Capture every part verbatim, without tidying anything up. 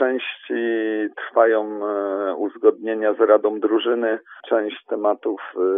części trwają uzgodnienia z Radą Drużyny. Część tematów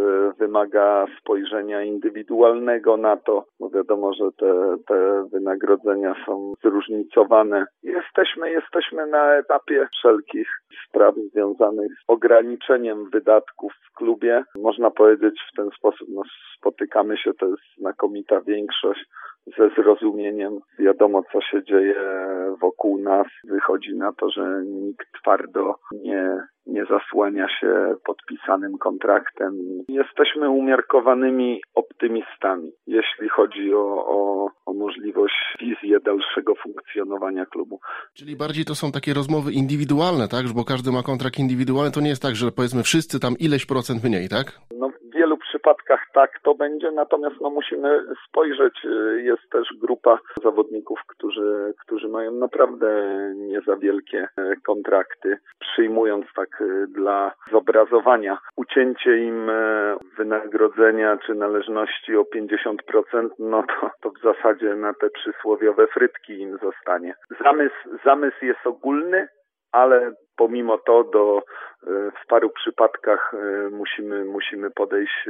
wymaga spojrzenia indywidualnego na to, bo wiadomo, że te, te wynagrodzenia są zróżnicowane. Jesteśmy, jesteśmy na etapie wszelkich spraw związanych z ograniczeniem wydatków w klubie. Można powiedzieć w ten sposób, no, spotykamy się, to jest znakomita większość, ze zrozumieniem. Wiadomo, co się dzieje wokół nas. Wychodzi na to, że nikt twardo nie, nie zasłania się podpisanym kontraktem. Jesteśmy umiarkowanymi optymistami, jeśli chodzi o, o, o możliwość, wizję dalszego funkcjonowania klubu. Czyli bardziej to są takie rozmowy indywidualne, tak? Bo każdy ma kontrakt indywidualny. To nie jest tak, że powiedzmy wszyscy tam ileś procent mniej, tak? No, w wielu przypadkach tak to będzie, natomiast no, musimy spojrzeć. Jest też grupa zawodników, którzy, którzy mają naprawdę nie za wielkie kontrakty. Przyjmując tak dla zobrazowania ucięcie im wynagrodzenia czy należności o pięćdziesiąt procent, no to, to w zasadzie na te przysłowiowe frytki im zostanie. Zamysł, zamysł jest ogólny, ale pomimo to do, w paru przypadkach musimy, musimy podejść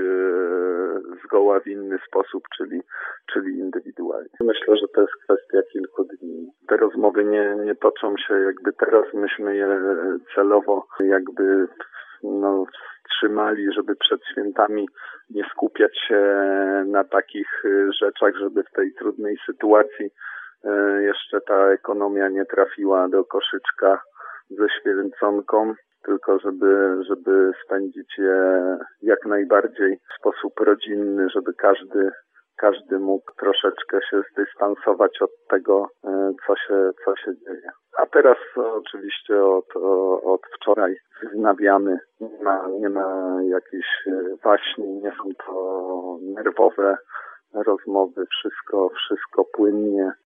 zgoła w inny sposób, czyli, czyli indywidualnie. Myślę, że to jest kwestia kilku dni. Te rozmowy nie, nie toczą się jakby teraz, myśmy je celowo jakby no, wstrzymali, żeby przed świętami nie skupiać się na takich rzeczach, żeby w tej trudnej sytuacji jeszcze ta ekonomia nie trafiła do koszyczka ze święconką, tylko żeby, żeby spędzić je jak najbardziej w sposób rodzinny, żeby każdy, każdy mógł troszeczkę się zdystansować od tego, co się, co się dzieje. A teraz oczywiście od, od wczoraj wznawiamy, nie ma, nie ma jakiejś waśni, nie są to nerwowe rozmowy, wszystko, wszystko płynnie.